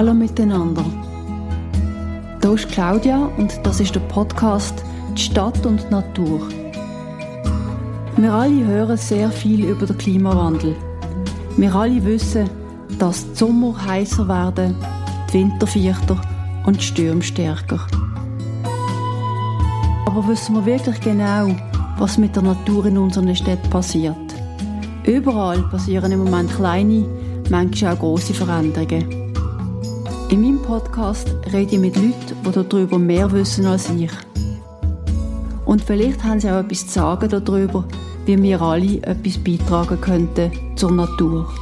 Hallo miteinander. Hier ist Claudia und das ist der Podcast «Die Stadt und die Natur». Wir alle hören sehr viel über den Klimawandel. Wir alle wissen, dass die Sommer heißer werden, die Winter vierter und die Stürme stärker. Aber wissen wir wirklich genau, was mit der Natur in unseren Städten passiert? Überall passieren im Moment kleine, manchmal auch grosse Veränderungen. In meinem Podcast rede ich mit Leuten, die darüber mehr wissen als ich. Und vielleicht haben sie auch etwas zu sagen darüber, wie wir alle etwas beitragen könnten zur Natur.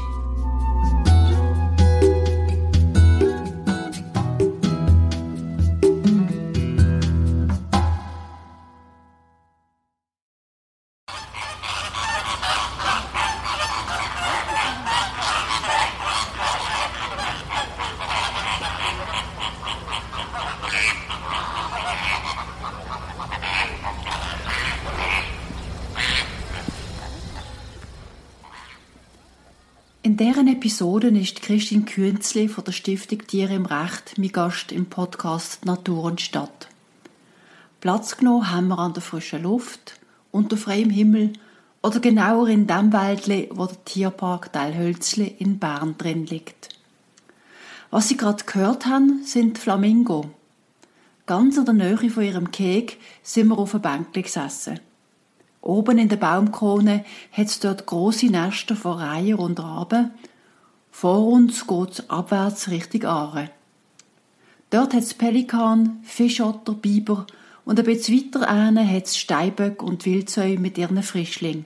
In dieser Episode ist Christine Künzli von der Stiftung Tiere im Recht mein Gast im Podcast «Natur und Stadt». Platz genommen haben wir an der frischen Luft, unter freiem Himmel oder genauer in dem Wäldli, wo der Tierpark Teilhölzli in Bern drin liegt. Was Sie gerade gehört haben, sind Flamingo. Ganz in der Nähe von ihrem Keg sind wir auf einem Bänkli gesessen. Oben in der Baumkrone hat es dort grosse Nester von Reiher und Raben. Vor uns geht es abwärts Richtung Aare. Dort hat es Pelikan, Fischotter, Biber und ein bisschen weiter hinten hat es Steinböcke und Wildsäue mit ihren Frischlingen.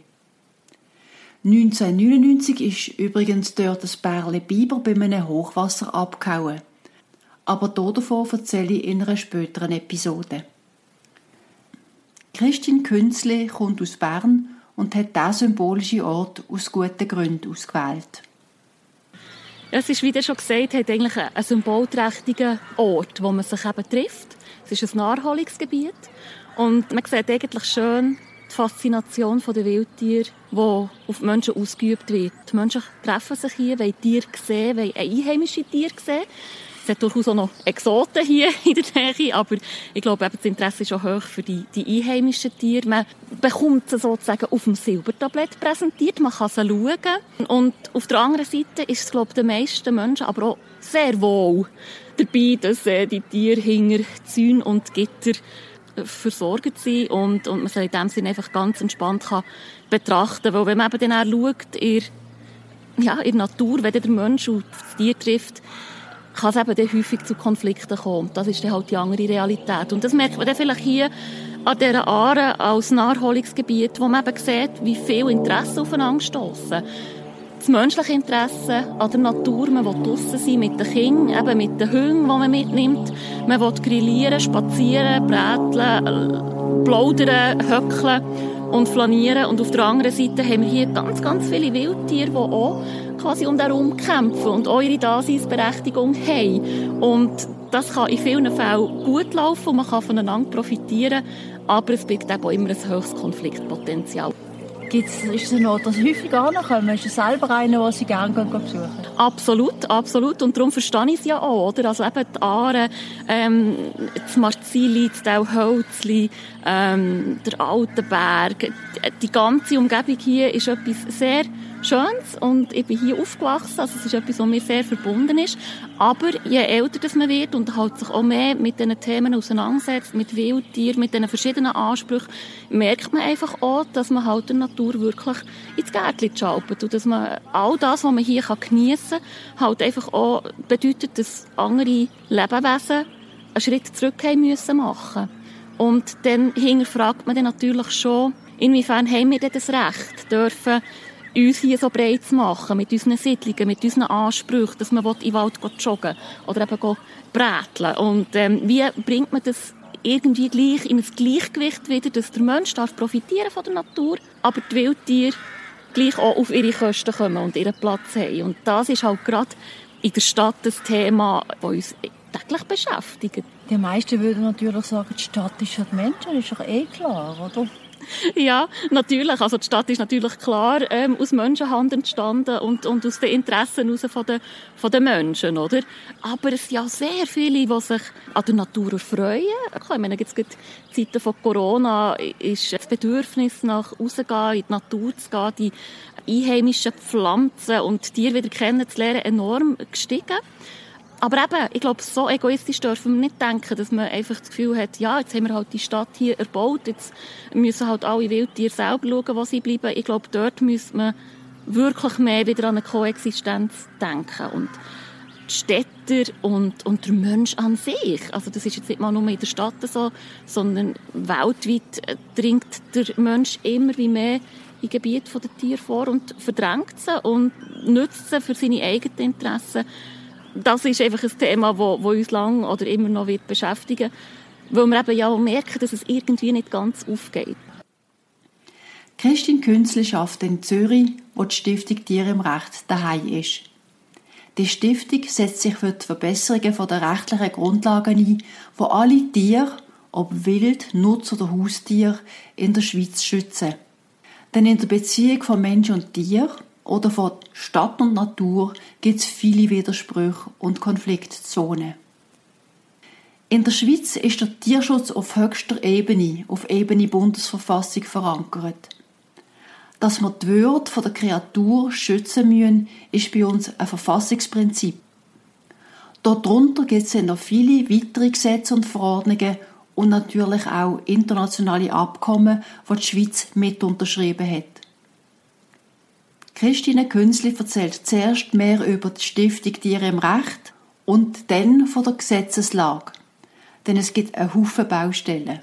1999 ist übrigens dort ein Bärli Biber bei einem Hochwasser abgehauen. Aber davon erzähle ich in einer späteren Episode. Christine Künzli kommt aus Bern und hat diesen symbolischen Ort aus guten Gründen ausgewählt. Es ist, wie du schon gesagt hast, eigentlich ein symbolträchtiger Ort, wo man sich eben trifft. Es ist ein Naherholungsgebiet und man sieht eigentlich schön die Faszination der Wildtiere, die auf die Menschen ausgeübt wird. Die Menschen treffen sich hier, wollen Tiere sehen, wollen einheimische Tiere sehen. Es hat durchaus auch noch Exoten hier in der Nähe, aber ich glaube, das Interesse ist auch hoch für die einheimischen Tiere. Man bekommt sie sozusagen auf dem Silbertablett präsentiert, man kann sie schauen. Und auf der anderen Seite ist es, glaube ich, den meisten Menschen aber auch sehr wohl dabei, dass die Tiere hinter Zäunen und Gitter versorgt sind und man sie in dem Sinne einfach ganz entspannt kann betrachten. Weil wenn man eben dann auch schaut, in der Natur, wenn der Mensch und das Tier trifft, kann es eben dann häufig zu Konflikten kommen. Das ist dann halt die andere Realität. Und das merkt man dann vielleicht hier an dieser Aare als Naherholungsgebiet, wo man eben sieht, wie viel Interessen aufeinander stossen. Das menschliche Interesse an der Natur, man will draussen sein mit den Kindern, eben mit den Hunden, die man mitnimmt. Man will grillieren, spazieren, bräteln, plaudern, höckeln und flanieren. Und auf der anderen Seite haben wir hier ganz, ganz viele Wildtiere, die auch quasi um den Raum kämpfen und auch ihre Daseinsberechtigung haben. Und das kann in vielen Fällen gut laufen und man kann voneinander profitieren, aber es birgt eben auch immer ein höchstes Konfliktpotenzial. Ist es ein Ort, das häufig ankommen? Ist es selber einer, den Sie gerne besuchen? Absolut, absolut. Und darum verstehe ich es ja auch, oder? Also eben die Aare, das Marzili, das Teilhölzli, der Altenberg. Die ganze Umgebung hier ist etwas sehr Schönes und ich bin hier aufgewachsen, also es ist etwas, was mir sehr verbunden ist. Aber je älter das man wird und halt sich auch mehr mit diesen Themen auseinandersetzt, mit Wildtieren, mit diesen verschiedenen Ansprüchen, merkt man einfach auch, dass man halt der Natur wirklich ins Gärtchen schaupert und dass man all das, was man hier geniessen kann, halt einfach auch bedeutet, dass andere Lebewesen einen Schritt zurück haben müssen machen. Und dann hinterfragt man dann natürlich schon, inwiefern haben wir denn das Recht, dürfen uns hier so breit zu machen, mit unseren Siedlungen, mit unseren Ansprüchen, dass man in den Wald joggen oder eben bräteln. Und wie bringt man das irgendwie gleich in ein Gleichgewicht wieder, dass der Mensch darf profitieren von der Natur, aber die Wildtiere gleich auch auf ihre Kosten kommen und ihren Platz haben. Und das ist halt gerade in der Stadt das Thema, das uns täglich beschäftigt. Die meisten würden natürlich sagen, die Stadt ist für die Menschen, das ist doch eh klar, oder? Ja, natürlich. Also die Stadt ist natürlich klar aus Menschenhand entstanden und aus den Interessen von den Menschen, oder? Aber es sind ja sehr viele, die sich an der Natur erfreuen. Ich meine, jetzt in Zeiten von Corona ist das Bedürfnis nach rausgehen, in die Natur zu gehen, die einheimischen Pflanzen und Tiere wieder kennenzulernen, enorm gestiegen. Aber eben, ich glaube, so egoistisch dürfen wir nicht denken, dass man einfach das Gefühl hat, ja, jetzt haben wir halt die Stadt hier erbaut, jetzt müssen halt alle Wildtiere selber schauen, wo sie bleiben. Ich glaube, dort müsste man wirklich mehr wieder an eine Koexistenz denken. Und die Städter und der Mensch an sich, also das ist jetzt nicht mal nur in der Stadt so, sondern weltweit dringt der Mensch immer wie mehr in Gebiet der Tiere vor und verdrängt sie und nutzt sie für seine eigenen Interessen. Das ist einfach ein Thema, das uns lang oder immer noch wird beschäftigen, weil wir eben ja auch merken, dass es irgendwie nicht ganz aufgeht. Christine Künzli arbeitet in Zürich, wo die Stiftung Tiere im Recht daheim ist. Die Stiftung setzt sich für die Verbesserungen der rechtlichen Grundlagen ein, die alle Tiere, ob Wild, Nutz- oder Haustiere, in der Schweiz schützen. Denn in der Beziehung von Mensch und Tier oder von Stadt und Natur gibt es viele Widersprüche und Konfliktzonen. In der Schweiz ist der Tierschutz auf höchster Ebene, auf Ebene Bundesverfassung verankert. Dass wir die Würde der Kreatur schützen müssen, ist bei uns ein Verfassungsprinzip. Darunter gibt es noch viele weitere Gesetze und Verordnungen und natürlich auch internationale Abkommen, die die Schweiz mit unterschrieben hat. Christine Künzli erzählt zuerst mehr über die Stiftung Tiere im Recht und dann von der Gesetzeslage. Denn es gibt einen Haufen Baustellen.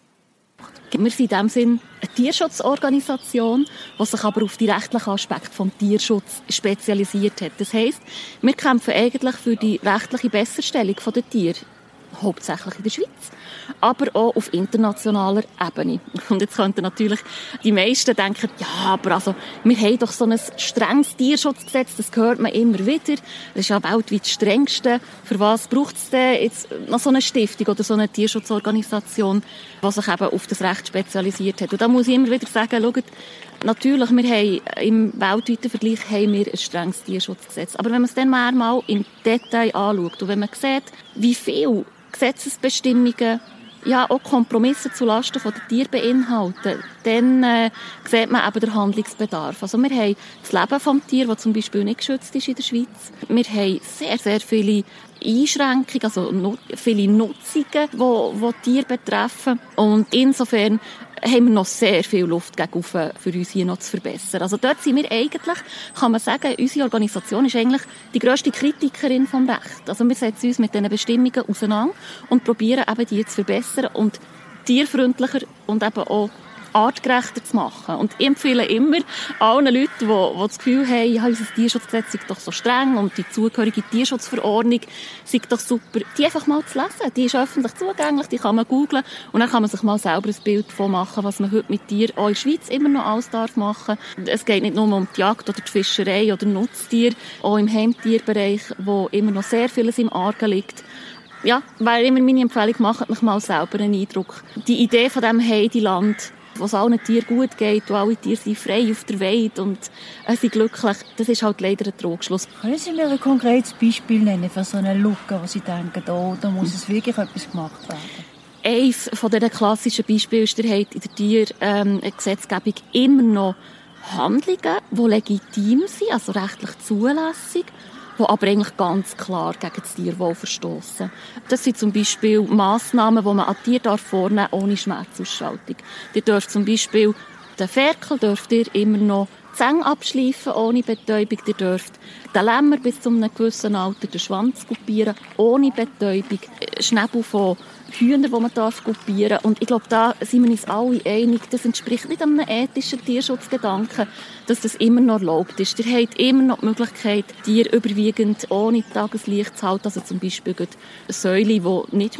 Wir sind in dem Sinn eine Tierschutzorganisation, die sich aber auf die rechtlichen Aspekte des Tierschutzes spezialisiert hat. Das heisst, wir kämpfen eigentlich für die rechtliche Besserstellung der Tiere, hauptsächlich in der Schweiz, aber auch auf internationaler Ebene. Und jetzt könnten natürlich die meisten denken, ja, aber also, wir haben doch so ein strenges Tierschutzgesetz, das hört man immer wieder. Das ist ja weltweit das strengste. Für was braucht es denn jetzt noch so eine Stiftung oder so eine Tierschutzorganisation, die sich eben auf das Recht spezialisiert hat? Und da muss ich immer wieder sagen, schaut, natürlich, wir haben im weltweiten Vergleich haben wir ein strenges Tierschutzgesetz. Aber wenn man es dann mal im Detail anschaut und wenn man sieht, wie viel Gesetzesbestimmungen ja auch Kompromisse zulasten der Tiere beinhalten, dann sieht man eben den Handlungsbedarf. Also wir haben das Leben des Tiers, das zum Beispiel nicht geschützt ist in der Schweiz. Wir haben sehr, sehr viele Einschränkungen, also viele Nutzungen, die Tiere betreffen. Und insofern haben wir noch sehr viel Luft gegen oben, für uns hier noch zu verbessern. Also dort sind wir eigentlich, kann man sagen, unsere Organisation ist eigentlich die grösste Kritikerin vom Recht. Also wir setzen uns mit diesen Bestimmungen auseinander und probieren eben die zu verbessern und tierfreundlicher und eben auch artgerechter zu machen. Und ich empfehle immer allen Leuten, die das Gefühl haben, ja, unser Tierschutzgesetz ist doch so streng und die zugehörige Tierschutzverordnung ist doch super, die einfach mal zu lesen. Die ist öffentlich zugänglich, die kann man googlen und dann kann man sich mal selber ein Bild davon machen, was man heute mit Tieren auch in der Schweiz immer noch alles darf machen. Es geht nicht nur um die Jagd oder die Fischerei oder Nutztiere, auch im Heimtierbereich, wo immer noch sehr vieles im Argen liegt. Ja, weil immer meine Empfehlung, macht mich mal selber einen Eindruck. Die Idee von diesem Heideland, wo es allen Tieren gut geht, wo alle Tiere sind frei auf der Weide und sind glücklich, das ist halt leider ein Trugschluss. Können Sie mir ein konkretes Beispiel nennen für so eine Lücke, wo Sie denken, oh, da muss es wirklich etwas gemacht werden? Eines von diesen klassischen Beispielen ist, ihr habt in der Tiergesetzgebung immer noch Handlungen, die legitim sind, also rechtlich zulässig, die aber eigentlich ganz klar gegen das Tierwohl verstossen. Das sind zum Beispiel Massnahmen, die man an Tieren vornehmen darf, ohne Schmerzausschaltung. Ihr dürft zum Beispiel den Ferkel immer noch die Zähne abschleifen, ohne Betäubung. Ihr dürft den Lämmer bis zu einem gewissen Alter den Schwanz kupieren, ohne Betäubung. Schnäbel von Hühnern, die man kupieren darf. Und ich glaube, da sind wir uns alle einig, das entspricht nicht einem ethischen Tierschutzgedanken, dass das immer noch erlaubt ist. Ihr habt immer noch die Möglichkeit, Tiere überwiegend ohne Tageslicht zu halten. Also zum Beispiel Säule, die nicht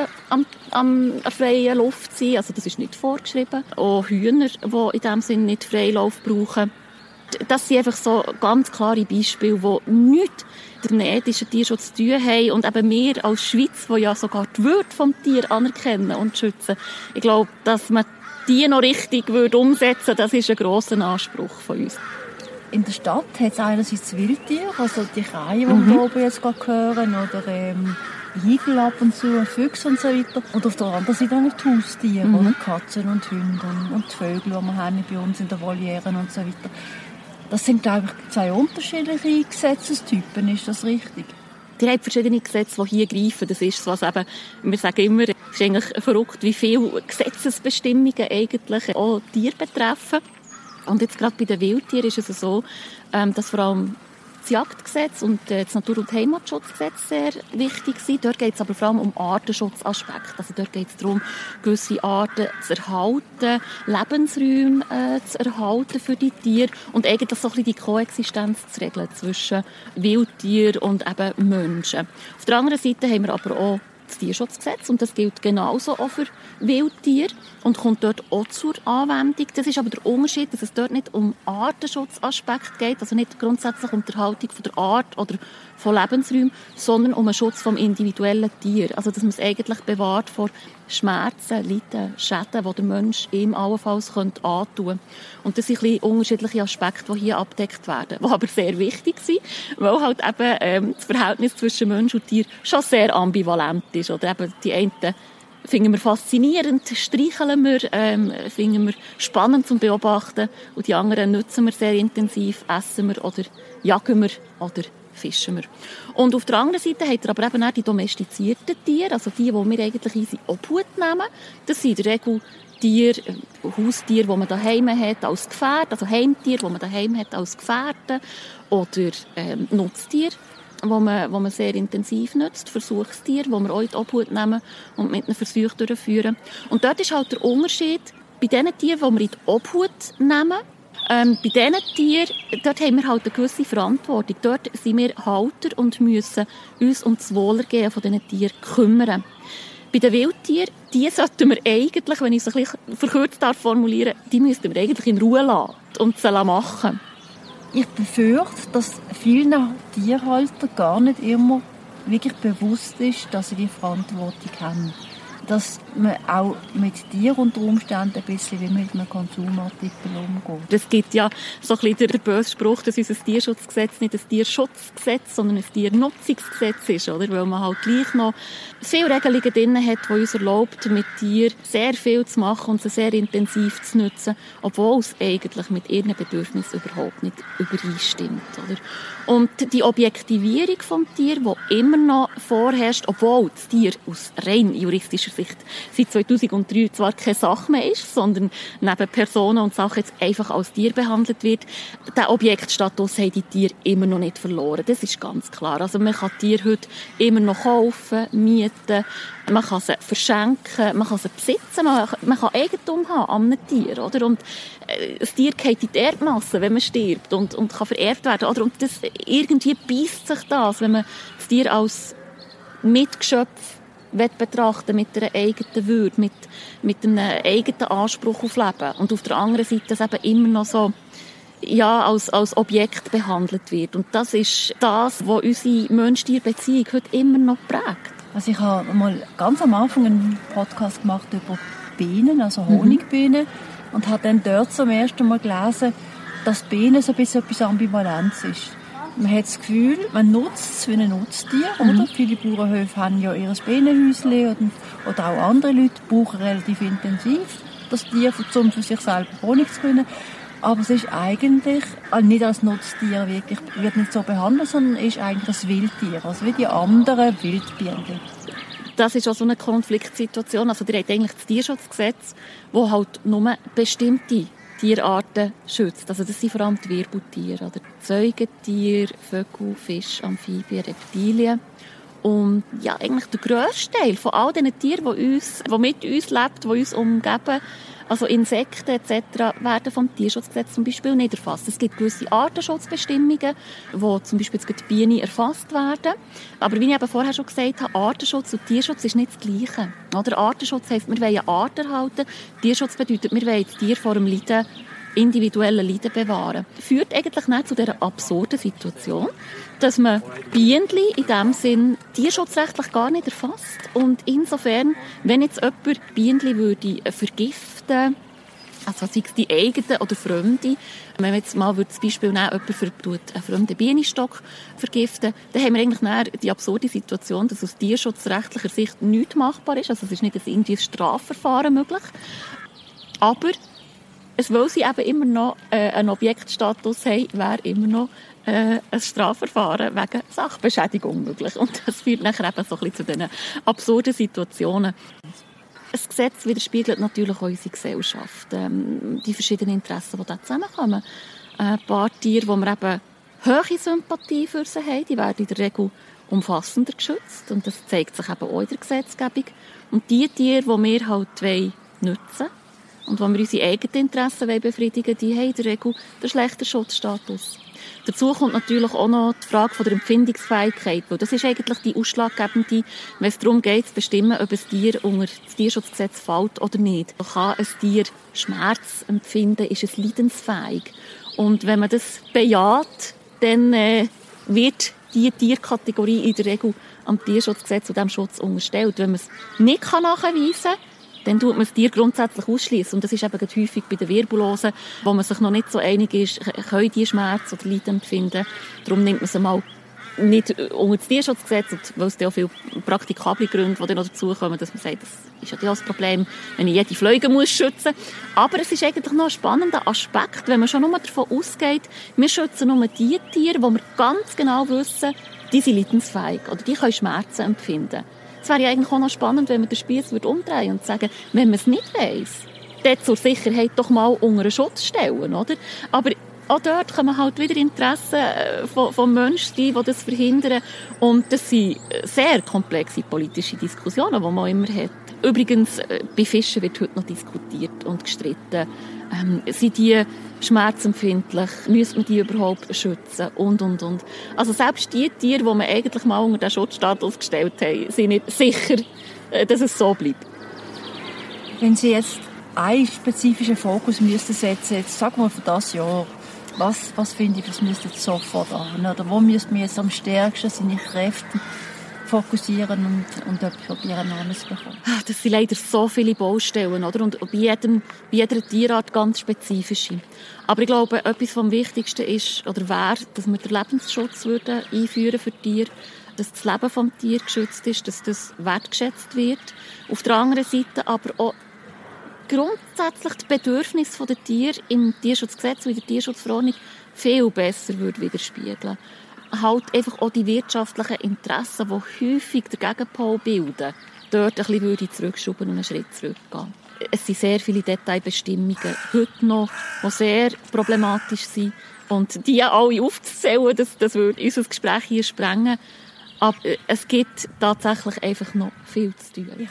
an freier Luft sein müssen. Also das ist nicht vorgeschrieben. Auch Hühner, die in diesem Sinne nicht Freilauf brauchen. Das sind einfach so ganz klare Beispiele, die nichts mit dem ethischen Tierschutz zu tun haben. Und eben wir als Schweiz, die ja sogar die Würde vom Tier anerkennen und schützen. Ich glaube, dass man die noch richtig umsetzen würde, das ist ein grosser Anspruch von uns. In der Stadt hat es einerseits Wildtiere, also die Krähen, die wir oben jetzt gerade hören, oder Igel ab und zu, Füchse und so weiter. Und auf der anderen Seite auch die Haustiere, oder Katzen und Hunde und die Vögel, die wir haben bei uns in der Voliere und so weiter. Das sind, glaube ich, zwei unterschiedliche Gesetzestypen, ist das richtig? Die haben verschiedene Gesetze, die hier greifen. Das ist was eben, wir sagen immer, es ist eigentlich verrückt, wie viele Gesetzesbestimmungen eigentlich auch Tiere betreffen. Und jetzt gerade bei den Wildtieren ist es so, dass vor allem das Jagdgesetz und das Natur- und Heimatschutzgesetz sehr wichtig sind. Dort geht es aber vor allem um Artenschutzaspekte. Also dort geht es darum, gewisse Arten zu erhalten, Lebensräume zu erhalten für die Tiere und eigentlich so ein bisschen die Koexistenz zu regeln zwischen Wildtieren und eben Menschen. Auf der anderen Seite haben wir aber auch das Tierschutzgesetz und das gilt genauso auch für Wildtiere und kommt dort auch zur Anwendung. Das ist aber der Unterschied, dass es dort nicht um Artenschutzaspekte geht, also nicht grundsätzlich um die Erhaltung von der Art oder von Lebensräumen, sondern um den Schutz vom individuellen Tier. Also dass man es eigentlich bewahrt vor Schmerzen, Leiden, Schäden, die der Mensch ihm allenfalls antun könnte. Und das sind ein bisschen unterschiedliche Aspekte, die hier abgedeckt werden, die aber sehr wichtig sind, weil halt eben das Verhältnis zwischen Mensch und Tier schon sehr ambivalent ist. Oder eben die einen finden wir faszinierend, streicheln wir, finden wir spannend zum Beobachten und die anderen nutzen wir sehr intensiv, essen wir oder jagen wir oder fischen wir. Und auf der anderen Seite hat er aber eben auch die domestizierten Tiere, also die wir eigentlich in seine Obhut nehmen. Das sind in der Regel Tiere, Haustiere, die man daheim hat als Gefährte, also Heimtiere, die man daheim hat als Gefährte, oder Nutztiere, die man sehr intensiv nutzt, Versuchstiere, die wir auch in die Obhut nehmen und mit einem Versuch durchführen. Und dort ist halt der Unterschied, bei den Tieren, die wir in die Obhut nehmen, bei diesen Tieren, dort haben wir halt eine gewisse Verantwortung. Dort sind wir Halter und müssen uns um das Wohlergehen von diesen Tieren kümmern. Bei den Wildtieren, die sollten wir eigentlich, wenn ich es ein bisschen verkürzt formulieren darf, die müssten wir eigentlich in Ruhe lassen und sie machen. Ich befürchte, dass vielen Tierhaltern gar nicht immer wirklich bewusst ist, dass sie die Verantwortung haben. Dass man auch mit Tieren unter Umständen ein bisschen wie mit einem Konsumartikel umgeht. Es gibt ja so ein bisschen den bösen Spruch, dass unser Tierschutzgesetz nicht ein Tierschutzgesetz, sondern ein Tiernutzungsgesetz ist, oder? Weil man halt gleich noch viele Regelungen drin hat, die uns erlaubt, mit Tieren sehr viel zu machen und sie sehr intensiv zu nutzen, obwohl es eigentlich mit ihren Bedürfnissen überhaupt nicht übereinstimmt, oder? Und die Objektivierung des Tiers, die immer noch vorherrscht, obwohl das Tier aus rein juristischer Sicht seit 2003 zwar keine Sache mehr ist, sondern neben Personen und Sachen jetzt einfach als Tier behandelt wird, den Objektstatus haben die Tiere immer noch nicht verloren. Das ist ganz klar. Also man kann Tiere heute immer noch kaufen, mieten, man kann sie verschenken, man kann sie besitzen, man kann Eigentum haben an einem Tier, oder? Und das Tier geht in die Erdmasse, wenn man stirbt und kann vererbt werden, oder? Und das, irgendwie beisst sich das, wenn man das Tier als Mitgeschöpf betrachten mit einer eigenen Würde, mit einem eigenen Anspruch auf Leben. Und auf der anderen Seite das eben immer noch so als Objekt behandelt wird. Und das ist das, was unsere Mensch-Tier-Beziehung heute immer noch prägt. Also ich habe mal ganz am Anfang einen Podcast gemacht über Bienen, also Honigbienen, und habe dann dort zum ersten Mal gelesen, dass Bienen so ein bisschen etwas Ambivalenz ist. Man hat das Gefühl, man nutzt es wie ein Nutztier, oder? Viele Bauernhöfe haben ja ihr Bienenhäuschen oder auch andere Leute brauchen relativ intensiv das Tier, um für sich selber Honig zu können. Aber es ist eigentlich nicht als Nutztier wirklich, wird nicht so behandelt, sondern ist eigentlich ein Wildtier, also wie die anderen Wildbienen. Das ist auch so eine Konfliktsituation. Also ihr habt eigentlich das Tierschutzgesetz, das halt nur bestimmte Tierarten schützt. Also das sind vor allem die Wirbeltiere, oder Säugetiere, Vögel, Fische, Amphibien, Reptilien. Und ja, eigentlich der grösste Teil von all diesen Tieren, die mit uns leben, die uns umgeben, also Insekten etc., werden vom Tierschutzgesetz zum Beispiel nicht erfasst. Es gibt gewisse Artenschutzbestimmungen, wo zum Beispiel jetzt die Bienen erfasst werden. Aber wie ich eben vorher schon gesagt habe, Artenschutz und Tierschutz ist nicht das Gleiche. Oder Artenschutz heisst, wir wollen eine Art erhalten. Tierschutz bedeutet, wir wollen das Tier vor dem Leiden, individuellen Leiden bewahren. Führt eigentlich nicht zu dieser absurden Situation, dass man Bienen in diesem Sinn tierschutzrechtlich gar nicht erfasst. Und insofern, wenn jetzt jemand Bienen würde vergiften Also sei es die eigenen oder Fremde. Wenn man jetzt mal das Beispiel nehmen, jemand einen fremden Bienenstock vergiften, dann haben wir eigentlich die absurde Situation, dass aus tierschutzrechtlicher Sicht nichts machbar ist. Also es ist nicht ein Strafverfahren möglich. Aber weil sie eben immer noch einen Objektstatus haben, wäre immer noch ein Strafverfahren wegen Sachbeschädigung möglich. Und das führt nachher eben so ein bisschen zu diesen absurden Situationen. Das Gesetz widerspiegelt natürlich auch unsere Gesellschaft, die verschiedenen Interessen, die da zusammenkommen. Ein paar Tiere, wo wir eben hohe Sympathie für sie haben, die werden in der Regel umfassender geschützt. Und das zeigt sich eben auch in der Gesetzgebung. Und die Tiere, die wir halt nutzen wollen und wo wir unsere eigenen Interessen befriedigen wollen, die haben in der Regel den schlechten Schutzstatus. Dazu kommt natürlich auch noch die Frage von der Empfindungsfähigkeit, weil das ist eigentlich die ausschlaggebende, wenn es darum geht, zu bestimmen, ob ein Tier unter das Tierschutzgesetz fällt oder nicht. Kann ein Tier Schmerz empfinden, ist es leidensfähig. Und wenn man das bejaht, dann wird diese Tierkategorie in der Regel am Tierschutzgesetz und dem Schutz unterstellt. Wenn man es nicht nachweisen kann, dann tut man das Tier grundsätzlich ausschließen. Und das ist eben häufig bei den Virbulosen, wo man sich noch nicht so einig ist, können die Schmerz oder Leiden empfinden. Darum nimmt man sie mal nicht unter das Tierschutzgesetz, weil es ja auch viele praktikable Gründe, die dann noch dazukommen, dass man sagt, das ist ja das Problem, wenn ich jede Fliege muss schützen muss. Aber es ist eigentlich noch ein spannender Aspekt, wenn man schon nur davon ausgeht, wir schützen nur die Tiere, wo wir ganz genau wissen, die sind leidensfähig oder die können Schmerzen empfinden. Es wäre ja eigentlich auch noch spannend, wenn man den Spieß umdrehen und sagen, wenn man es nicht weiss, dann zur Sicherheit doch mal unter einen Schutz stellen, oder? Aber auch dort kann man halt wieder Interessen von Menschen sein, die das verhindern. Und das sind sehr komplexe politische Diskussionen, die man immer hat. Übrigens, bei Fischen wird heute noch diskutiert und gestritten. Sind die schmerzempfindlich? Müsste man die überhaupt schützen? Und. Also selbst die Tiere, die man eigentlich mal unter den Schutzstatus gestellt haben, sind nicht sicher, dass es so bleibt. Wenn Sie jetzt einen spezifischen Fokus müssten setzen, jetzt sagen wir für das Jahr, was finde ich, das müsste jetzt sofort an? Oder wo müsste man jetzt am stärksten seine Kräfte fokussieren und probieren, Namen zu bekommen? Das sind leider so viele Baustellen, oder? Und bei jeder Tierart ganz spezifische. Aber ich glaube, etwas vom Wichtigsten ist, oder wäre, dass wir den Lebensschutz einführen für Tiere, dass das Leben vom Tier geschützt ist, dass das wertgeschätzt wird. Auf der anderen Seite aber auch grundsätzlich die Bedürfnisse der Tiere im Tierschutzgesetz und in der Tierschutzverordnung viel besser widerspiegeln. Halt einfach auch die wirtschaftlichen Interessen, die häufig den Gegenpol bilden, dort ein bisschen zurückschrauben und einen Schritt zurückgehen. Es sind sehr viele Detailbestimmungen heute noch, die sehr problematisch sind. Und die alle aufzuzählen, das würde unser Gespräch hier sprengen. Aber es gibt tatsächlich einfach noch viel zu tun.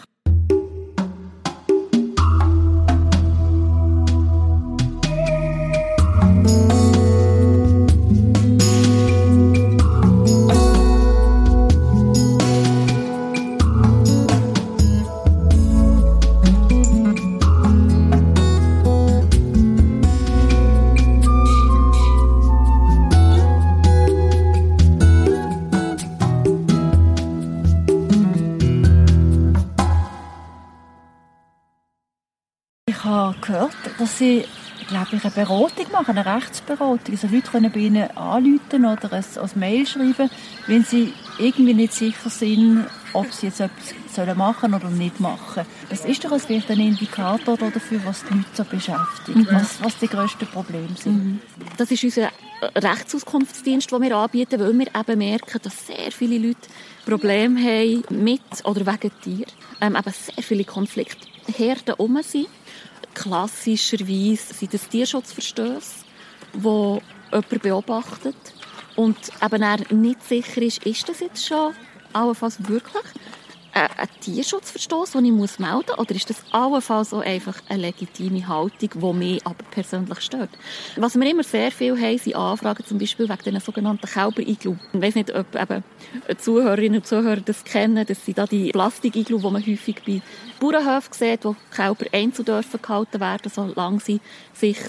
Ich habe gehört, dass Sie, glaube ich, eine Beratung machen, eine Rechtsberatung. Also Leute können bei Ihnen anrufen oder ein Mail schreiben, wenn sie irgendwie nicht sicher sind, ob sie jetzt etwas machen sollen oder nicht machen. Das ist doch vielleicht ein Indikator dafür, was die Leute so beschäftigt, was die grössten Probleme sind. Das ist unser Rechtsauskunftsdienst, den wir anbieten, weil wir eben merken, dass sehr viele Leute Probleme haben mit oder wegen Tieren. Eben sehr viele Konfliktherden herum sind. Klassischerweise sind das Tierschutzverstöße, die jemand beobachtet und eben nicht sicher ist das jetzt schon allenfalls wirklich ein Tierschutzverstoß, den ich melden muss? Oder ist das allenfalls auch einfach eine legitime Haltung, die mich aber persönlich stört? Was wir immer sehr viel haben, sind Anfragen, zum Beispiel wegen den sogenannten Kälber-Iglu. Ich weiss nicht, ob eben Zuhörerinnen und Zuhörer das kennen. Das sind da die Plastik-Iglu, die man häufig bei Bauernhöfen sieht, wo Kälber einzeln gehalten werden, solange sie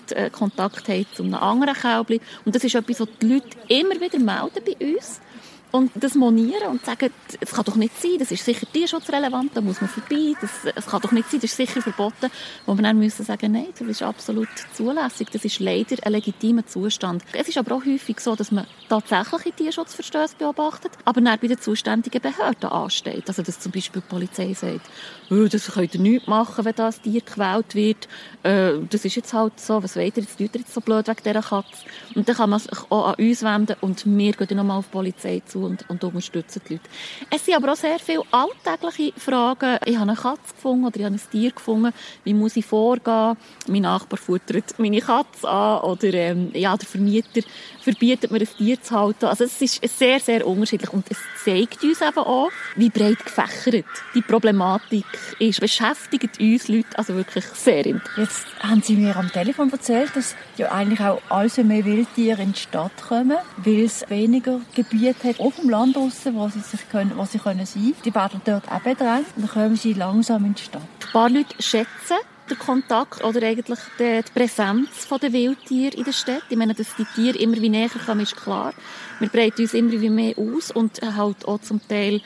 Sichtkontakt haben zu einem anderen Kälbchen. Und das ist etwas, was die Leute immer wieder melden bei uns. und das monieren und sagen, es kann doch nicht sein, das ist sicher tierschutzrelevant, da muss man vorbei, es kann doch nicht sein, das ist sicher verboten, wo wir dann müssen sagen, nein, das ist absolut zulässig, das ist leider ein legitimer Zustand. Es ist aber auch häufig so, dass man tatsächliche Tierschutzverstöße beobachtet, aber dann bei den zuständigen Behörden ansteht. Also dass zum Beispiel die Polizei sagt, das könnt ihr nichts machen, wenn das Tier gequält wird, das ist jetzt halt so, was wollt ihr, jetzt tut ihr jetzt so blöd wegen dieser Katze. Und dann kann man sich auch an uns wenden und wir gehen dann nochmal auf die Polizei zu und unterstützen die Leute. Es sind aber auch sehr viele alltägliche Fragen. Ich habe eine Katze gefunden oder ich habe ein Tier gefunden. Wie muss ich vorgehen? Mein Nachbar futtert meine Katze an oder der Vermieter verbietet mir ein Tier zu halten. Also es ist sehr, sehr unterschiedlich und es zeigt uns eben auch, wie breit gefächert die Problematik ist. Beschäftigt uns Leute also wirklich sehr intensiv. Jetzt haben Sie mir am Telefon erzählt, dass ja eigentlich auch also mehr Wildtiere in die Stadt kommen, weil es weniger Gebiet hat auf dem Land draussen, wo sie können sein. Die werden dort auch bedrängt und dann kommen sie langsam in die Stadt. Ein paar Leute schätzen den Kontakt oder eigentlich die Präsenz der Wildtiere in der Stadt. Ich meine, dass die Tiere immer wie näher kommen, ist klar. Wir breiten uns immer wie mehr aus und halt auch zum Teil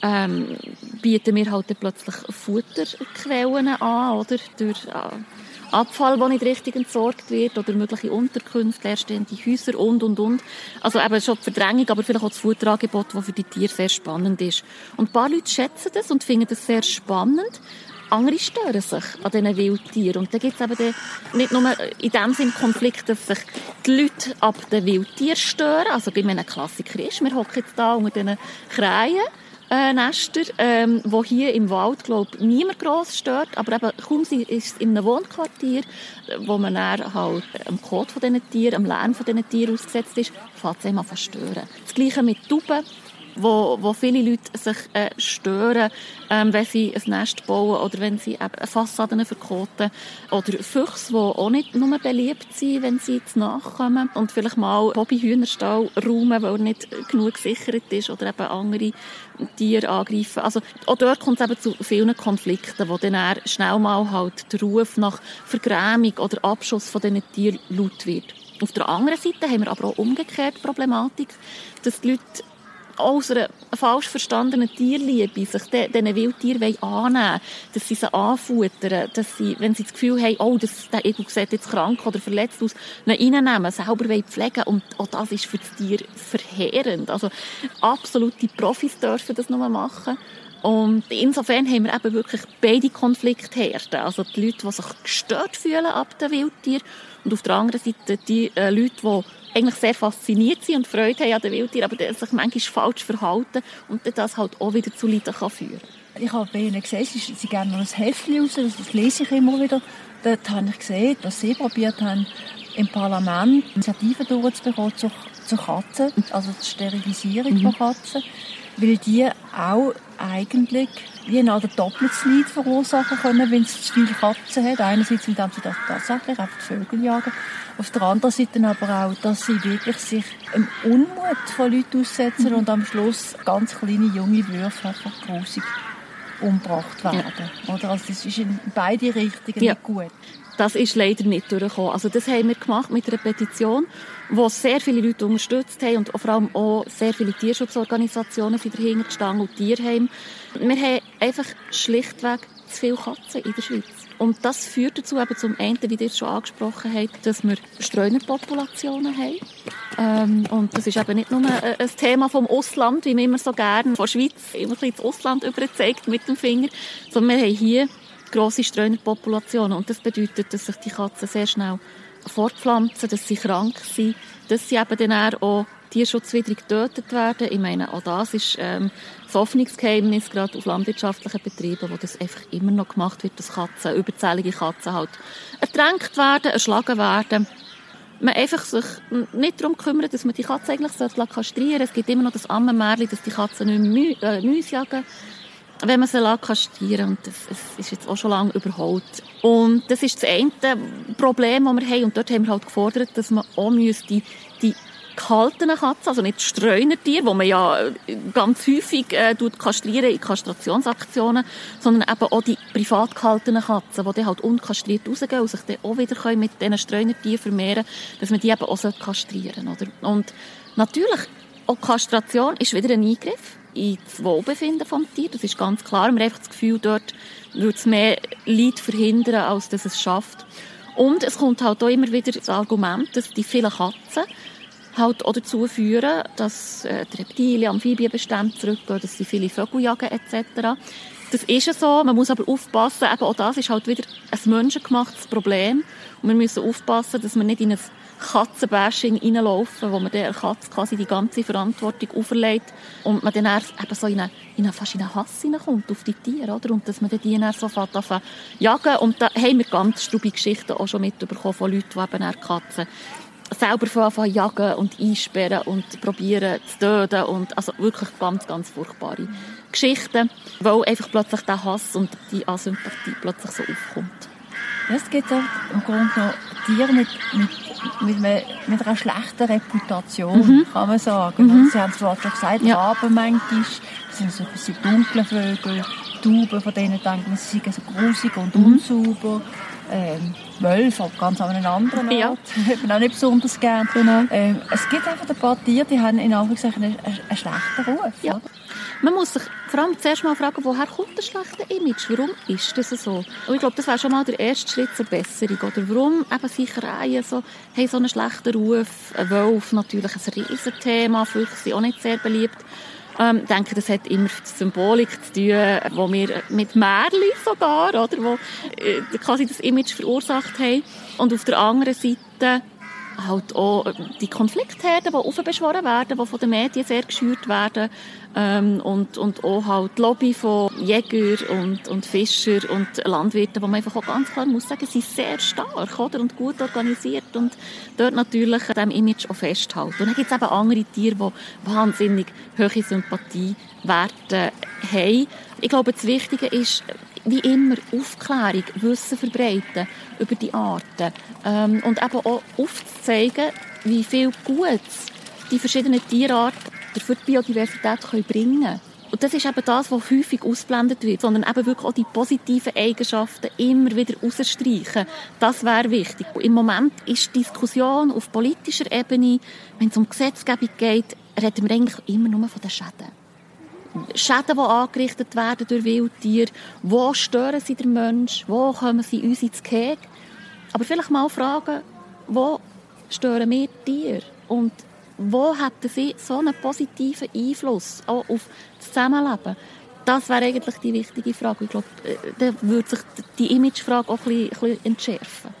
bieten wir halt plötzlich Futterquellen an, oder? Durch Abfall, der nicht richtig entsorgt wird, oder mögliche Unterkünfte, leerstehende Häuser und. Also eben schon die Verdrängung, aber vielleicht auch das Futterangebot, das für die Tiere sehr spannend ist. Und ein paar Leute schätzen das und finden das sehr spannend. Andere stören sich an diesen Wildtieren. Und da gibt es eben nicht nur in dem Sinne Konflikt, dass sich die Leute ab den Wildtieren stören. Also bei einem Klassiker ist, wir hocken jetzt da unter diesen Krähen, Nester, wo hier im Wald, glaube ich, niemand gross stört. Aber eben, kaum ist es in einem Wohnquartier, wo man dann halt am Kot von diesen Tieren, am Lärm von diesen Tieren ausgesetzt ist, fängt es einem an zu stören. Das Gleiche mit Tauben, wo viele Leute sich stören, wenn sie ein Nest bauen oder wenn sie Fassaden verkoten. Oder Füchse, die auch nicht nur beliebt sind, wenn sie zu nachkommen und vielleicht mal Hobbyhühnerstall räumen, weil er nicht genug gesichert ist oder eben andere Tiere angreifen. Also auch dort kommt es eben zu vielen Konflikten, wo dann schnell mal halt der Ruf nach Vergrämung oder Abschuss von diesen Tieren laut wird. Auf der anderen Seite haben wir aber auch umgekehrt Problematik, dass die Leute aus einer falsch verstandenen Tierliebe sich diesen Wildtieren annehmen wollen, dass sie sie anfuttern, dass sie, wenn sie das Gefühl haben, oh, der Igel sieht jetzt krank oder verletzt aus, ihn reinnehmen, selber pflegen und auch das ist für das Tier verheerend. Also absolute Profis dürfen das nur machen. Und insofern haben wir eben wirklich beide Konfliktherden. Also die Leute, die sich gestört fühlen ab den Wildtieren und auf der anderen Seite die Leute, die eigentlich sehr fasziniert sind und Freude haben an den Wildtieren, aber sich manchmal falsch verhalten und das halt auch wieder zu Leiden kann führen. Ich habe bei Ihnen gesehen, Sie geben noch ein Heftchen raus, das lese ich immer wieder. Dort habe ich gesehen, dass Sie probiert haben, im Parlament Initiativen durchzubekommen zur Katzen, also die Sterilisierung von Katzen, weil die auch eigentlich wie eine Art doppeltes Leid verursachen können, wenn es zu viele Katzen hat. Einerseits, indem sie das tatsächlich auf die Vögel jagen, auf der anderen Seite aber auch, dass sie wirklich sich im Unmut von Leuten aussetzen und am Schluss ganz kleine junge Würfe einfach grusig umgebracht werden. Ja. Oder? Also das ist in beide Richtungen nicht gut. Das ist leider nicht durchgekommen. Also das haben wir gemacht mit einer Petition, die sehr viele Leute unterstützt haben und vor allem auch sehr viele Tierschutzorganisationen sind dahinter gestanden und Tierheime. Wir haben einfach schlichtweg zu viele Katzen in der Schweiz. Und das führt dazu, eben zum einen, wie ihr es schon angesprochen habt, dass wir Streunerpopulationen haben. Und das ist eben nicht nur ein Thema vom Ausland, wie man immer so gerne von der Schweiz immer ein bisschen ins Ausland überzeigt mit dem Finger, sondern wir haben hier grosse Streunerpopulationen. Und das bedeutet, dass sich die Katzen sehr schnell fortpflanzen, dass sie krank sind, dass sie eben dann auch tierschutzwidrig getötet werden. Ich meine, auch das ist das Hoffnungsgeheimnis, gerade auf landwirtschaftlichen Betrieben, wo das einfach immer noch gemacht wird, dass Katzen, überzählige Katzen halt ertränkt werden, erschlagen werden. Man einfach sich nicht darum kümmert, dass man die Katze eigentlich kastrieren sollte. Es gibt immer noch das Ammenmärchen, dass die Katzen nicht mehr Mäuse jagen, wenn man sie kastrieren lässt. Und das ist jetzt auch schon lange überholt. Und das ist das eine Problem, das wir haben. Und dort haben wir halt gefordert, dass man auch die gehaltenen Katzen, also nicht Streunertiere, die man ja ganz häufig kastrieren in Kastrationsaktionen, sondern eben auch die privat gehaltenen Katzen, die dann halt unkastriert rausgehen und sich dann auch wieder mit diesen Streunertieren vermehren, dass man die eben auch kastrieren sollte. Und natürlich auch Kastration ist wieder ein Eingriff ins Wohlbefinden vom Tier. Das ist ganz klar. Wir haben einfach das Gefühl, dort würde es mehr Leid verhindern, als dass es schafft. Und es kommt halt auch immer wieder das Argument, dass die vielen Katzen halt auch dazu führen, dass die Reptilien, Amphibienbestände zurückgehen, dass sie viele Vögel jagen etc. Das ist ja so, man muss aber aufpassen, eben auch das ist halt wieder ein menschengemachtes Problem. Und wir müssen aufpassen, dass wir nicht in ein Katzenbashing reinlaufen, wo man der Katze quasi die ganze Verantwortung auferlegt und man dann eben so fast in einen Hass hineinkommt auf die Tiere, oder? Und dass man die dann so anfängt jagen. Und da haben wir ganz strubige Geschichten auch schon mitbekommen von Leuten, die eben die Katzen selber anfangen jagen und einsperren und probieren zu töten. Und also wirklich ganz, ganz furchtbare Geschichten, weil einfach plötzlich der Hass und die Asympathie plötzlich so aufkommt. Es gibt auch im Grunde genommen Tiere mit einer schlechten Reputation, kann man sagen. Sie haben es vorhin schon gesagt, Raben manchmal, das sind so ein bisschen dunkle Vögel, Tauben, von denen denkt man, sie seien so grusig und unsauber. Wölfe, aber ganz an einem anderen Ort. Ja. Hört man auch nicht besonders gern. Genau. Es gibt einfach ein paar Tiere, die haben in Anführungszeichen einen schlechten Ruf. Ja. Oder? Man muss sich vor allem zuerst mal fragen, woher kommt das schlechte Image? Warum ist das so? Und ich glaube, das wäre schon mal der erste Schritt zur Besserung. Oder warum eben Sichereien so einen schlechten Ruf? Ein Wolf natürlich ein Riesenthema, Füchse sind auch nicht sehr beliebt. Ich denke, das hat immer mit Symbolik zu tun, wo wir mit Märchen sogar, oder, wo quasi das Image verursacht haben. Und auf der anderen Seite halt auch die Konfliktherden, die aufbeschworen werden, die von den Medien sehr geschürt werden. Und auch halt die Lobby von Jägern und Fischern und Landwirten, wo man einfach auch ganz klar muss sagen, sind sehr stark, oder, und gut organisiert und dort natürlich an diesem Image auch festhalten. Und dann gibt es eben andere Tiere, die wahnsinnig hohe Sympathiewerte haben. Ich glaube, das Wichtige ist, wie immer, Aufklärung, Wissen verbreiten über die Arten und eben auch aufzuzeigen, wie viel Gutes die verschiedenen Tierarten für die Biodiversität bringen können. Und das ist eben das, was häufig ausgeblendet wird, sondern eben wirklich auch die positiven Eigenschaften immer wieder rausstreichen. Das wäre wichtig. Und im Moment ist die Diskussion auf politischer Ebene, wenn es um Gesetzgebung geht, reden wir eigentlich immer nur von den Schäden. Schäden, die angerichtet werden durch Wildtiere, wo stören sie den Menschen, wo kommen sie uns ins Gehege. Aber vielleicht mal fragen, wo stören wir Tiere und wo hätten sie so einen positiven Einfluss auch auf das Zusammenleben? Das wäre eigentlich die wichtige Frage. Ich glaube, da würde sich die Imagefrage auch ein bisschen entschärfen.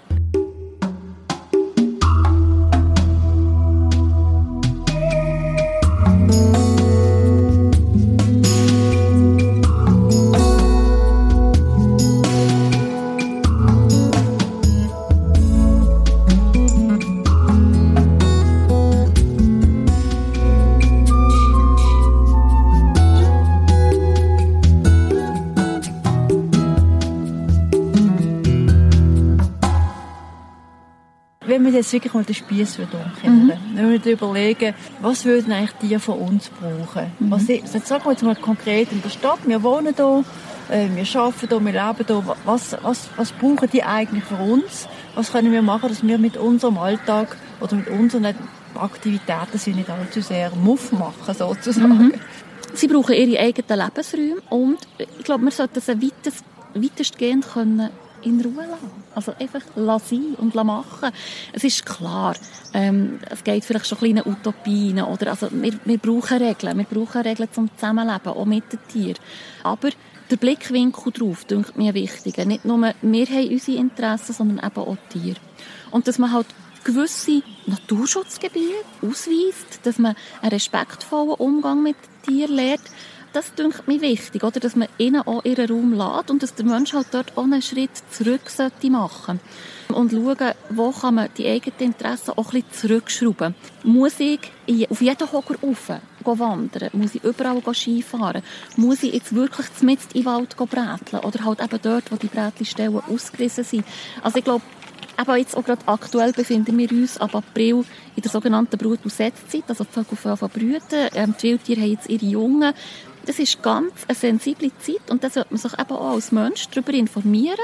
Wenn wir jetzt wirklich mal den Spiess umkehren, wenn wir überlegen, was würden eigentlich die von uns brauchen? Jetzt sagen wir jetzt mal konkret in der Stadt, wir wohnen hier, wir arbeiten hier, wir leben hier. Was brauchen die eigentlich für uns? Was können wir machen, dass wir mit unserem Alltag oder mit unseren Aktivitäten sie nicht allzu sehr Muff machen, sozusagen? Sie brauchen ihre eigenen Lebensräume und ich glaube, wir sollten sie weitestgehend können in Ruhe lassen. Also einfach sein und machen. Es ist klar, es geht vielleicht schon kleine Utopien, oder? Also wir brauchen Regeln. Wir brauchen Regeln zum Zusammenleben, auch mit den Tieren. Aber der Blickwinkel drauf, denke ich mir wichtig. Nicht nur wir haben unsere Interessen, sondern eben auch die Tiere. Und dass man halt gewisse Naturschutzgebiete ausweist, dass man einen respektvollen Umgang mit den Tieren lernt, das denke mir wichtig, oder? Dass man ihnen auch ihren Raum lässt und dass der Mensch halt dort auch einen Schritt zurück machen sollte. Und schauen, wo kann man die eigenen Interessen auch ein bisschen zurückschrauben. Muss ich auf jeden Hocker rauf wandern? Muss ich überall Skifahren? Muss ich jetzt wirklich mitten in den Wald bräteln? Oder halt eben dort, wo die Brätelstellen ausgerissen sind? Also ich glaube, eben jetzt auch gerade aktuell befinden wir uns ab April in der sogenannten Brut- und Setzzeit, also die Vögel fangen brüten. Die Wildtiere haben jetzt ihre Jungen. Das ist ganz eine sensible Zeit und da sollte man sich eben auch als Mensch darüber informieren,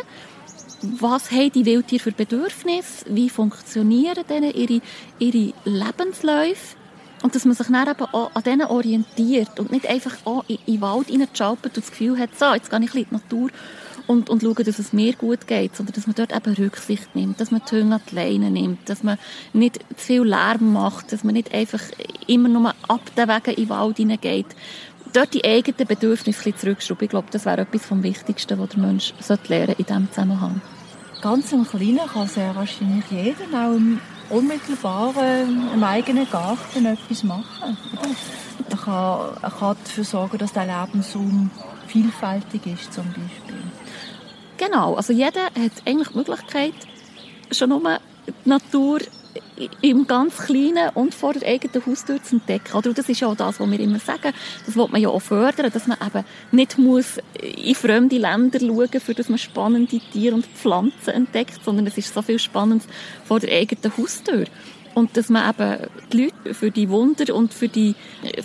was haben die Wildtiere für Bedürfnisse, wie funktionieren denen ihre Lebensläufe Und dass man sich dann eben auch an denen orientiert und nicht einfach auch in den Wald reinschalpert und das Gefühl hat, so, jetzt gehe ich ein bisschen in die Natur und schaue, dass es mir gut geht, sondern dass man dort eben Rücksicht nimmt, dass man die Hunde an die Leine nimmt, dass man nicht zu viel Lärm macht, dass man nicht einfach immer nur ab den Wegen in den Wald hineingeht. Dort die eigenen Bedürfnisse ein bisschen zurückschrauben. Ich glaube, das wäre etwas vom Wichtigsten, was der Mensch lernen sollte in diesem Zusammenhang. Ganz im Kleinen kann sehr wahrscheinlich jeder auch im unmittelbaren, im eigenen Garten etwas machen. Er kann dafür sorgen, dass der Lebensraum vielfältig ist, zum Beispiel. Genau, also jeder hat eigentlich die Möglichkeit, schon nur die Natur im ganz Kleinen und vor der eigenen Haustür zu entdecken. Oder das ist ja auch das, was wir immer sagen. Das will man ja auch fördern, dass man eben nicht muss in fremde Länder schauen muss, für dass man spannende Tiere und Pflanzen entdeckt, sondern es ist so viel Spannendes vor der eigenen Haustür. Und dass man eben die Leute für die Wunder und für die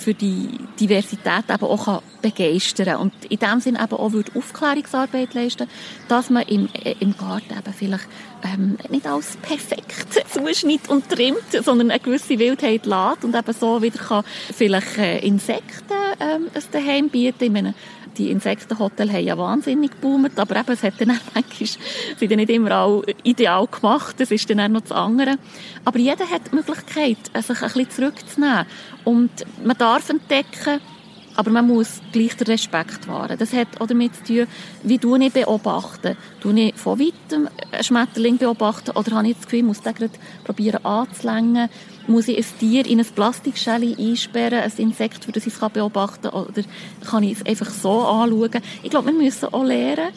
Diversität eben auch begeistern kann. Und in dem Sinne eben auch Aufklärungsarbeit leisten, dass man im Garten eben vielleicht nicht alles perfekt zuschneidet und trimmt, sondern eine gewisse Wildheit lässt und eben so wieder kann vielleicht Insekten ein Daheim bieten. Ich meine, die Insektenhotels haben ja wahnsinnig geboomt, aber eben, es hat dann manchmal, sind nicht immer auch ideal gemacht, das ist dann auch noch das andere. Aber jeder hat die Möglichkeit, sich ein bisschen zurückzunehmen. Und man darf entdecken, aber man muss gleich den Respekt wahren. Das hat auch damit zu tun, wie du nicht beobachten. Du nicht von weitem einen Schmetterling beobachten oder habe ich das Gefühl, ich muss den gerade probieren anzulängen. Muss ich ein Tier in ein Plastikschälchen einsperren, ein Insekt, für das ich es beobachten kann, oder kann ich es einfach so anschauen? Ich glaube, wir müssen auch lernen,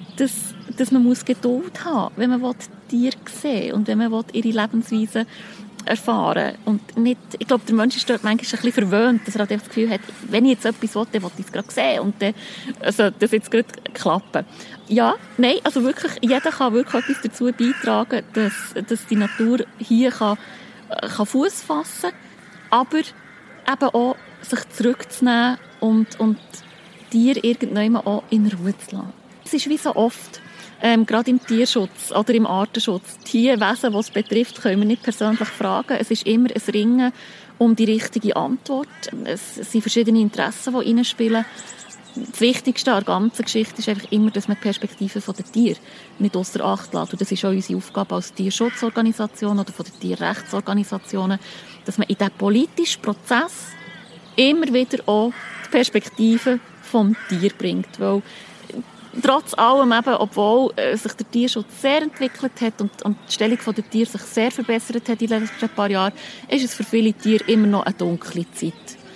dass man Geduld haben muss, wenn man Tiere sehen will und wenn man ihre Lebensweise erfahren. Und nicht, ich glaube, der Mensch ist dort manchmal ein bisschen verwöhnt, dass er das Gefühl hat, wenn ich jetzt etwas will, dann will ich es gerade sehen und dann sollte das jetzt gerade klappen. Ja, nein, also wirklich, jeder kann wirklich etwas dazu beitragen, dass die Natur hier kann Fuß fassen, aber eben auch sich zurückzunehmen und Tiere irgendwann auch in Ruhe zu lassen. Es ist wie so oft, gerade im Tierschutz oder im Artenschutz, Tierwesen, die es betrifft, können wir nicht persönlich fragen. Es ist immer ein Ringen um die richtige Antwort. Es sind verschiedene Interessen, die reinspielen. Das Wichtigste an der ganzen Geschichte ist einfach immer, dass man die Perspektive der Tiere nicht ausser Acht lässt. Und das ist auch unsere Aufgabe als Tierschutzorganisation oder von den Tierrechtsorganisationen, dass man in diesen politischen Prozess immer wieder auch die Perspektive vom Tier bringt. Weil trotz allem eben, obwohl sich der Tierschutz sehr entwickelt hat und die Stellung der Tiere sich sehr verbessert hat in den letzten paar Jahren, ist es für viele Tiere immer noch eine dunkle Zeit.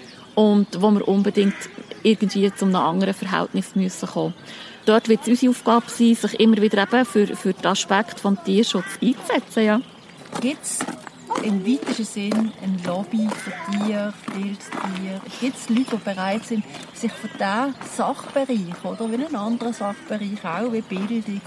Und wo wir unbedingt irgendwie zu einem anderen Verhältnis müssen kommen. Dort wird es unsere Aufgabe sein, sich immer wieder eben für den Aspekt des Tierschutzes einzusetzen. Ja. Gibt es im weitesten Sinn ein Lobby für Tiere, Wildtiere? Gibt es Leute, die bereit sind, sich für diesen Sachbereich oder wie einen anderen Sachbereich auch, wie Bildung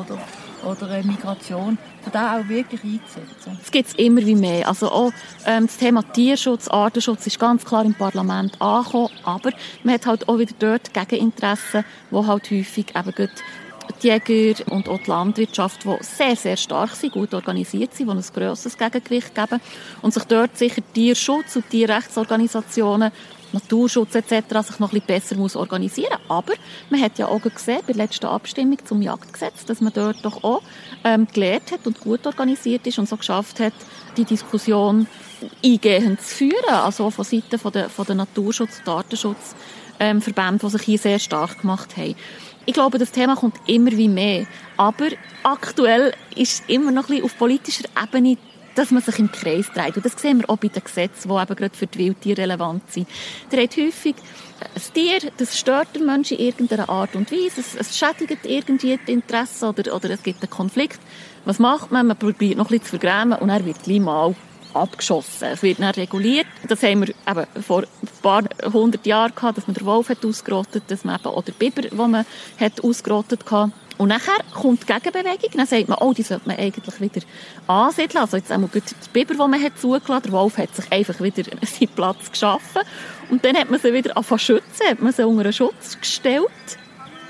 oder Migration, für den auch wirklich einzusetzen? Es gibt es immer wie mehr. Also auch das Thema Tierschutz, Artenschutz ist ganz klar im Parlament angekommen, aber man hat halt auch wieder dort Gegeninteressen, wo halt häufig eben gut die Jäger und auch die Landwirtschaft, die sehr, sehr stark sind, gut organisiert sind, die ein grosses Gegengewicht geben und sich dort sicher Tierschutz und Tierrechtsorganisationen, Naturschutz etc. sich noch ein bisschen besser organisieren muss. Aber man hat ja auch gesehen, bei der letzten Abstimmung zum Jagdgesetz, dass man dort doch auch gelernt hat und gut organisiert ist und so geschafft hat, die Diskussion eingehend zu führen, also von Seiten von der Naturschutz- und Artenschutzverbände, die sich hier sehr stark gemacht haben. Ich glaube, das Thema kommt immer wie mehr. Aber aktuell ist es immer noch ein bisschen auf politischer Ebene, dass man sich im Kreis dreht. Und das sehen wir auch bei den Gesetzen, die eben gerade für die Wildtiere relevant sind. Der hat häufig ein Tier, das stört den Menschen in irgendeiner Art und Weise. Es schädigt irgendwie die Interessen oder es gibt einen Konflikt. Was macht man? Man probiert noch ein bisschen zu vergrämen und er wird gleich mal abgeschossen. Es wird dann reguliert. Das haben wir eben vor ein paar 100 Jahren gehabt, dass man den Wolf hat ausgerottet, dass man eben auch den Biber, den man hat ausgerottet hat. Und nachher kommt die Gegenbewegung. Dann sagt man, oh, die sollte man eigentlich wieder ansiedeln. Also jetzt einmal die Biber, die man hat zugelassen. Der Wolf hat sich einfach wieder seinen Platz geschaffen. Und dann hat man sie wieder angefangen zu schützen, hat man sie unter einen Schutz gestellt.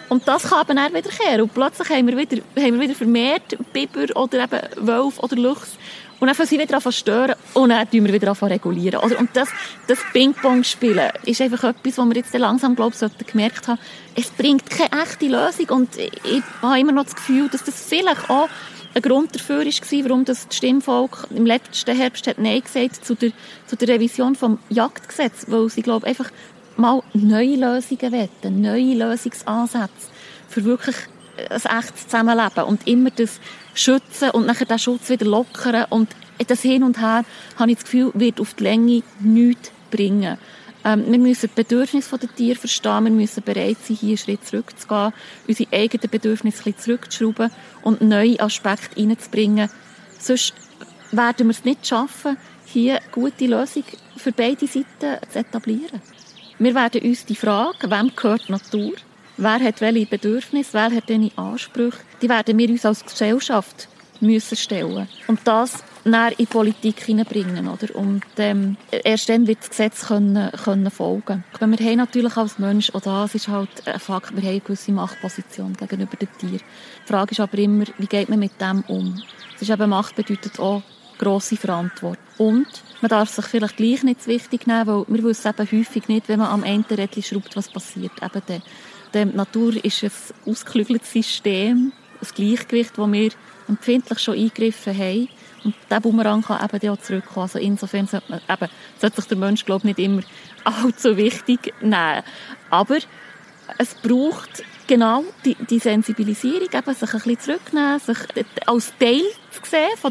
Und das kann dann wiederkehren. Und plötzlich haben wir wieder vermehrt Biber oder eben Wölfe oder Luchs. Und dann fangen sie wieder an zu stören und dann tun wir wieder an zu regulieren. Und das Ping-Pong-Spielen ist einfach etwas, was wir jetzt langsam, glaube ich, gemerkt haben, es bringt keine echte Lösung. Und ich habe immer noch das Gefühl, dass das vielleicht auch ein Grund dafür war, warum das Stimmvolk im letzten Herbst hat Nein gesagt zu der Revision des Jagdgesetzes. Weil sie, glaube ich, einfach mal neue Lösungen wollen, neue Lösungsansätze für wirklich ein echtes Zusammenleben und immer das schützen und nachher den Schutz wieder lockern. Und das Hin und Her, habe ich das Gefühl, wird auf die Länge nichts bringen. Wir müssen die Bedürfnisse der Tiere verstehen, wir müssen bereit sein, hier einen Schritt zurückzugehen, unsere eigenen Bedürfnisse ein bisschen zurückzuschrauben und neue Aspekte reinzubringen. Sonst werden wir es nicht schaffen, hier eine gute Lösung für beide Seiten zu etablieren. Wir werden uns die Frage, wem gehört die Natur, wer hat welche Bedürfnisse, wer hat welche Ansprüche, die werden wir uns als Gesellschaft müssen stellen. Und das näher in die Politik hineinbringen, oder? Und erst dann wird das Gesetz können folgen. Wir haben natürlich als Mensch, auch das ist halt ein Fakt, wir haben eine gewisse Machtposition gegenüber den Tieren. Die Frage ist aber immer, wie geht man mit dem um? Es ist eben, Macht bedeutet auch grosse Verantwortung. Und man darf sich vielleicht gleich nicht zu wichtig nehmen, weil wir wissen eben häufig nicht, wenn man am Ende Rädchen schraubt, was passiert. Eben die Natur ist ein ausgeklügeltes System, ein Gleichgewicht, das wir empfindlich schon eingegriffen haben. Und dieser Bumerang kann eben auch zurückkommen. Also insofern sollte sich der Mensch, glaube ich, nicht immer allzu wichtig nehmen. Aber es braucht genau die Sensibilisierung, eben sich ein bisschen zurücknehmen, sich als Teil zu sehen von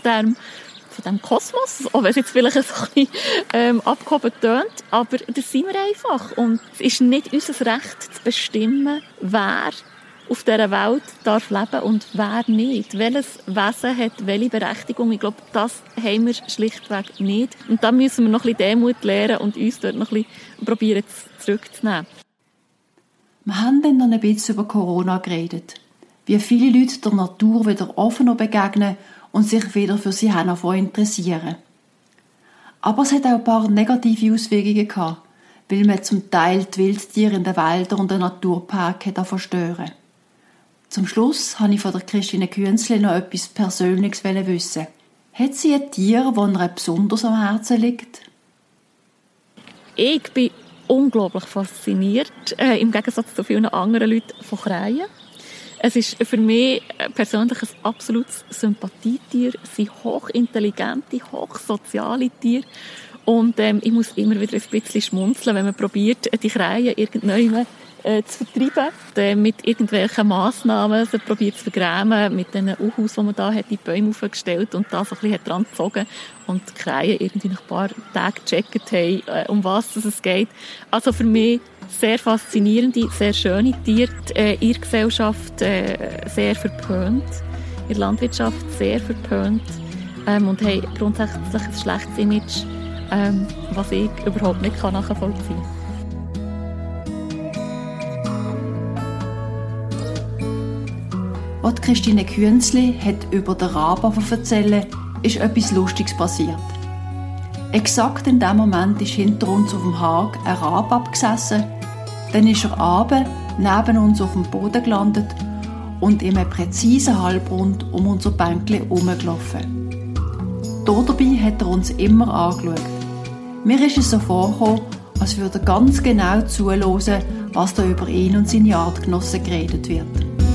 dem Kosmos, auch wenn es jetzt vielleicht ein bisschen abgehoben tönt, aber das sind wir einfach. Und es ist nicht unser Recht zu bestimmen, wer auf dieser Welt darf leben und wer nicht. Welches Wesen hat welche Berechtigung? Ich glaube, das haben wir schlichtweg nicht. Und da müssen wir noch ein bisschen Demut lernen und uns dort noch ein bisschen probieren zurückzunehmen. Wir haben dann noch ein bisschen über Corona geredet. Wie viele Leute der Natur wieder offener begegnen und sich wieder für sie interessieren. Aber es hat auch ein paar negative Auswirkungen gehabt, weil man zum Teil die Wildtiere in den Wäldern und den Naturpark verstören. Zum Schluss wollte ich von der Christine Künzle noch etwas Persönliches wissen. Hat sie ein Tier, das ihr besonders am Herzen liegt? Ich bin unglaublich fasziniert, im Gegensatz zu vielen anderen Leuten, von Krähen. Es ist für mich persönlich ein absolutes Sympathietier. Sie sind hochintelligente, hochsoziale Tiere. Und ich muss immer wieder ein bisschen schmunzeln, wenn man probiert, die Krähen irgendwann zu vertreiben. Mit irgendwelchen Massnahmen, sie probiert zu vergrämen, mit den Uhuus, die man da hat, die Bäume aufgestellt und da so ein bisschen dran gezogen. Und die Krähen irgendwie nach ein paar Tagen gecheckt haben, um was es geht. Also für mich sehr faszinierende, sehr schöne Tiere. In der Gesellschaft sehr verpönt. In der Landwirtschaft sehr verpönt. Und haben grundsätzlich ein schlechtes Image, was ich überhaupt nicht nachvollziehen kann. Was Christine Künzle hat über den Raben erzählen, ist etwas Lustiges passiert. Exakt in dem Moment ist hinter uns auf dem Hag ein Rabe abgesessen. Dann ist er runter, neben uns auf dem Boden gelandet und in einem präzisen Halbrund um unser Bänkchen herumgelaufen. Dabei hat er uns immer angeschaut. Mir ist es so vorgekommen, als würde er ganz genau zuhören, was da über ihn und seine Artgenossen geredet wird.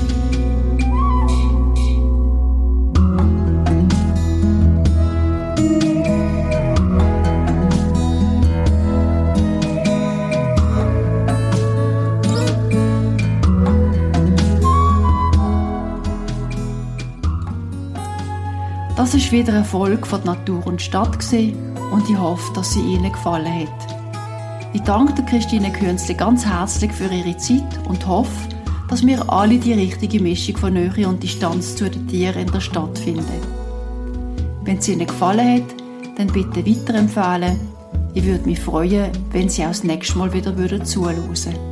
Das war wieder eine Folge von Natur und Stadt und ich hoffe, dass sie Ihnen gefallen hat. Ich danke der Christine Künzle ganz herzlich für ihre Zeit und hoffe, dass wir alle die richtige Mischung von Nähe und Distanz zu den Tieren in der Stadt finden. Wenn es Ihnen gefallen hat, dann bitte weiterempfehlen. Ich würde mich freuen, wenn Sie auch das nächste Mal wieder zuhören würden.